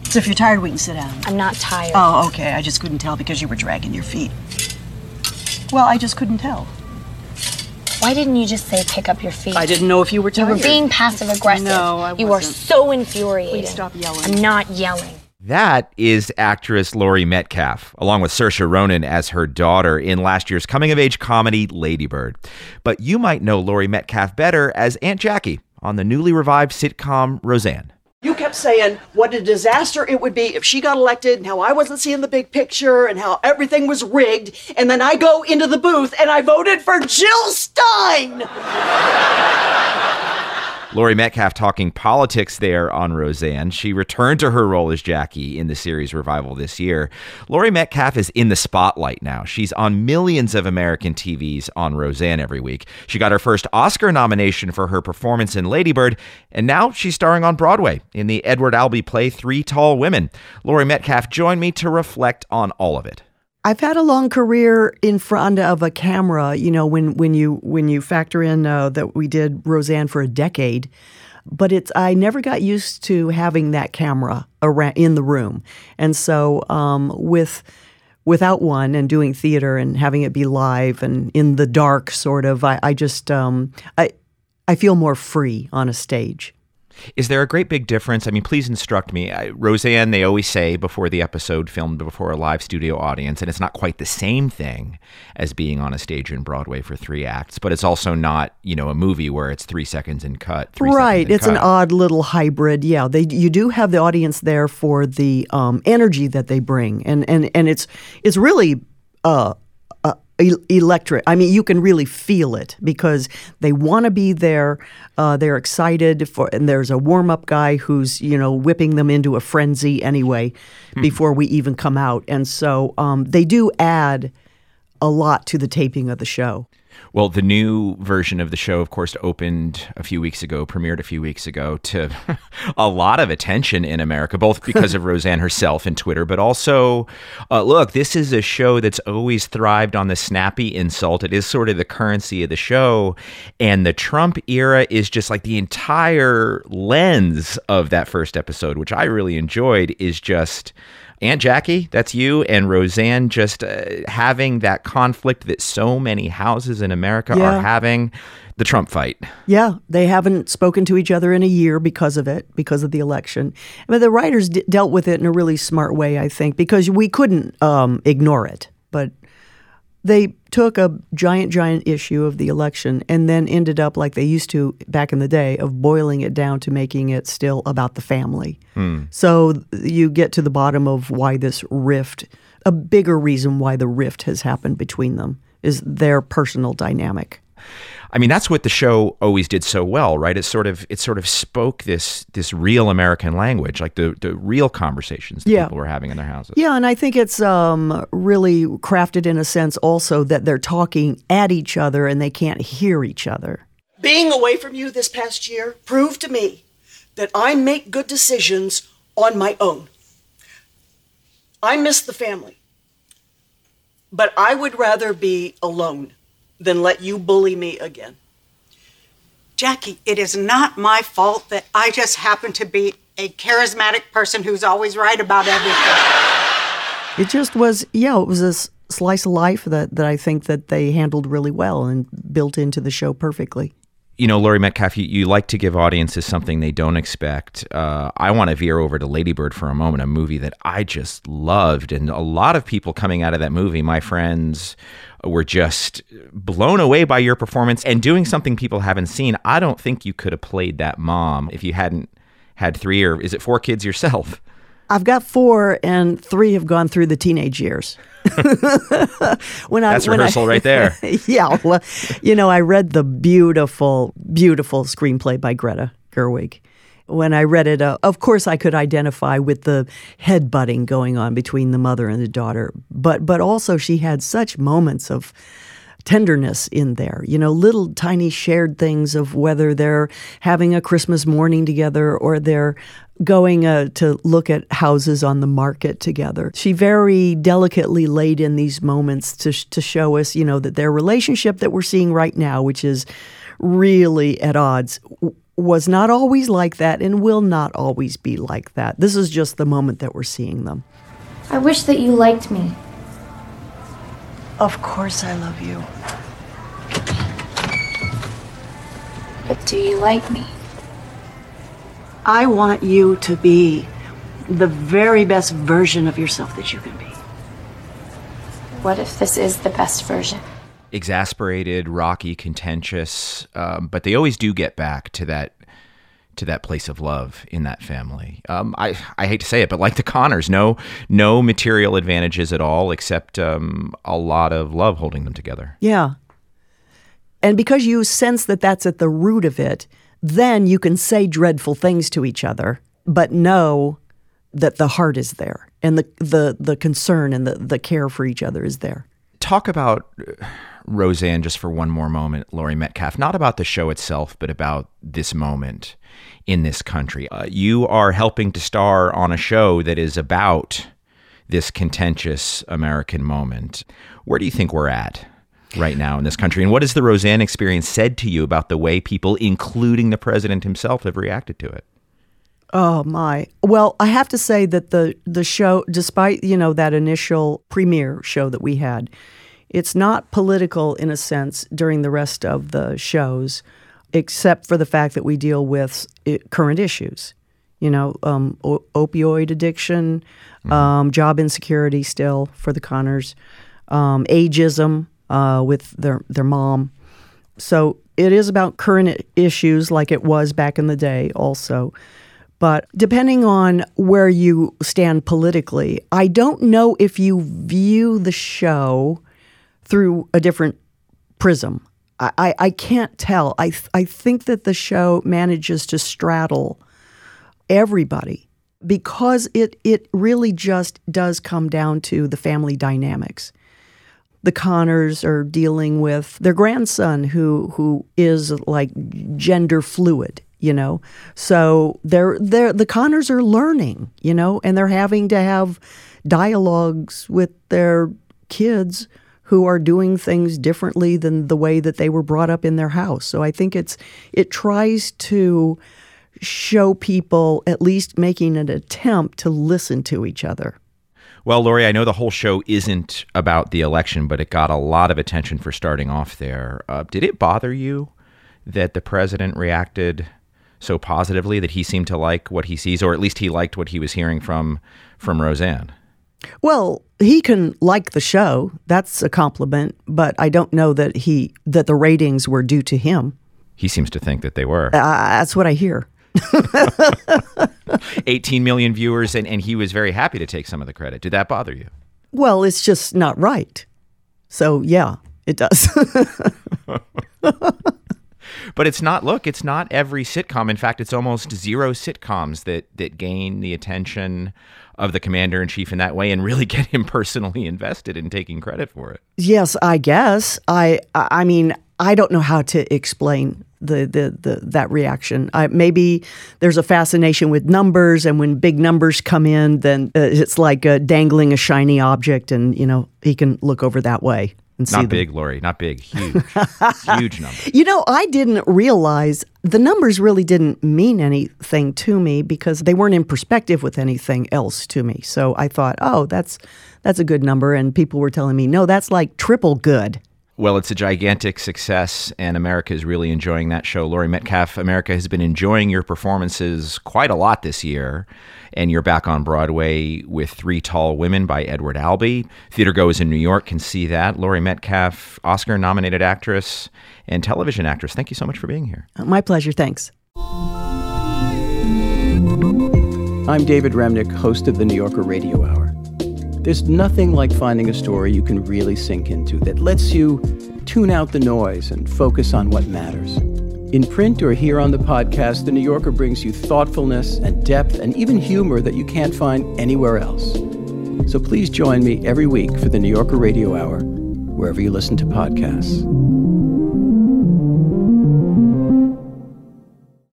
So if you're tired, we can sit down. I'm not tired. Oh, okay. I just couldn't tell because you were dragging your feet. Well, I just couldn't tell. Why didn't you just say pick up your feet? I didn't know if you were tired. You were being passive-aggressive. No, I wasn't. You are so infuriating. Please stop yelling. I'm not yelling. That is actress Laurie Metcalf, along with Saoirse Ronan as her daughter in last year's coming-of-age comedy Lady Bird. But you might know Laurie Metcalf better as Aunt Jackie on the newly revived sitcom Roseanne. You kept saying what a disaster it would be if she got elected and how I wasn't seeing the big picture and how everything was rigged. And then I go into the booth and I voted for Jill Stein. Laurie Metcalf talking politics there on Roseanne. She returned to her role as Jackie in the series revival this year. Laurie Metcalf is in the spotlight now. She's on millions of American TVs on Roseanne every week. She got her first Oscar nomination for her performance in Lady Bird, and now she's starring on Broadway in the Edward Albee play Three Tall Women. Laurie Metcalf joined me to reflect on all of it. I've had a long career in front of a camera. You know, when you factor in that we did Roseanne for a decade, but I never got used to having that camera around in the room, and so without one and doing theater and having it be live and in the dark, sort of, I feel more free on a stage. Is there a great big difference? I mean, please instruct me. Roseanne, they always say before the episode filmed before a live studio audience, and it's not quite the same thing as being on a stage in Broadway for 3 acts, but it's also not, a movie where it's 3 seconds and cut. Right. It's an odd little hybrid. Yeah, you do have the audience there for the energy that they bring, and it's really electric. I mean, you can really feel it because they want to be there. They're excited and there's a warm-up guy who's, whipping them into a frenzy anyway before we even come out. And so they do add a lot to the taping of the show. Well, the new version of the show, of course, premiered a few weeks ago to a lot of attention in America, both because of Roseanne herself and Twitter, but also, look, this is a show that's always thrived on the snappy insult. It is sort of the currency of the show. And the Trump era is just like the entire lens of that first episode, which I really enjoyed, is just Aunt Jackie, that's you, and Roseanne just having that conflict that so many houses in America are having, the Trump fight. Yeah, they haven't spoken to each other in a year because of the election. But the writers dealt with it in a really smart way, I think, because we couldn't ignore it. But they took a giant issue of the election and then ended up, like they used to back in the day, of boiling it down to making it still about the family. So you get to the bottom of why this rift, a bigger reason why the rift has happened between them is their personal dynamic. I mean, that's what the show always did so well, right? It sort of spoke this real American language, like the real conversations that people were having in their houses. Yeah, and I think it's really crafted in a sense also that they're talking at each other and they can't hear each other. Being away from you this past year proved to me that I make good decisions on my own. I miss the family, but I would rather be alone than let you bully me again. Jackie, it is not my fault that I just happen to be a charismatic person who's always right about everything. It just was, it was a slice of life that I think that they handled really well and built into the show perfectly. Laurie Metcalf, you like to give audiences something they don't expect. I want to veer over to Lady Bird for a moment, a movie that I just loved. And a lot of people coming out of that movie, my friends, were just blown away by your performance and doing something people haven't seen. I don't think you could have played that mom if you hadn't had 3 or is it 4 kids yourself? I've got 4 and 3 have gone through the teenage years. That's rehearsal right there. Yeah. Well, I read the beautiful, beautiful screenplay by Greta Gerwig. When I read it, of course, I could identify with the headbutting going on between the mother and the daughter. But also she had such moments of tenderness in there, little tiny shared things of whether they're having a Christmas morning together or they're going to look at houses on the market together. She very delicately laid in these moments to show us, that their relationship that we're seeing right now, which is really at odds, was not always like that and will not always be like that. This is just the moment that we're seeing them. I wish that you liked me. Of course I love you. But do you like me? I want you to be the very best version of yourself that you can be. What if this is the best version? Exasperated, rocky, contentious, but they always do get back to that place of love in that family. I hate to say it, but like the Connors, no material advantages at all, except a lot of love holding them together. Yeah. And because you sense that that's at the root of it, then you can say dreadful things to each other, but know that the heart is there and the concern and the care for each other is there. Talk about Roseanne just for one more moment, Laurie Metcalf, not about the show itself, but about this moment in this country. You are helping to star on a show that is about this contentious American moment. Where do you think we're at right now in this country? And what has the Roseanne experience said to you about the way people, including the president himself, have reacted to it? Oh, my. Well, I have to say that the show, despite, that initial premiere show that we had, it's not political in a sense during the rest of the shows, except for the fact that we deal with current issues, opioid addiction, job insecurity still for the Connors, ageism with their mom. So it is about current issues like it was back in the day also. But depending on where you stand politically, I don't know if you view the show through a different prism. I can't tell. I think that the show manages to straddle everybody because it really just does come down to the family dynamics. The Connors are dealing with their grandson who is like gender fluid. So the Connors are learning, and they're having to have dialogues with their kids who are doing things differently than the way that they were brought up in their house. So I think it tries to show people at least making an attempt to listen to each other. Well, Laurie, I know the whole show isn't about the election, but it got a lot of attention for starting off there. Did it bother you that the president reacted so positively, that he seemed to like what he sees, or at least he liked what he was hearing from Roseanne? Well, he can like the show. That's a compliment, but I don't know that the ratings were due to him. He seems to think that they were. That's what I hear. 18 million viewers, and he was very happy to take some of the credit. Did that bother you? Well, it's just not right. So, yeah, it does. But it's not every sitcom. In fact, it's almost zero sitcoms that gain the attention of the commander-in-chief in that way and really get him personally invested in taking credit for it. Yes, I guess. I mean, I don't know how to explain that reaction. Maybe there's a fascination with numbers, and when big numbers come in, then it's like dangling a shiny object, and he can look over that way. Not big, Laurie. Not big. Huge. Huge number. I didn't realize the numbers really didn't mean anything to me because they weren't in perspective with anything else to me. So I thought, oh, that's a good number. And people were telling me, no, that's like triple good. Well, it's a gigantic success, and America is really enjoying that show. Laurie Metcalf, America has been enjoying your performances quite a lot this year, and you're back on Broadway with Three Tall Women by Edward Albee. Theatergoers in New York can see that. Laurie Metcalf, Oscar-nominated actress and television actress, thank you so much for being here. My pleasure. Thanks. I'm David Remnick, host of the New Yorker Radio Hour. There's nothing like finding a story you can really sink into that lets you tune out the noise and focus on what matters. In print or here on the podcast, The New Yorker brings you thoughtfulness and depth and even humor that you can't find anywhere else. So please join me every week for the New Yorker Radio Hour, wherever you listen to podcasts.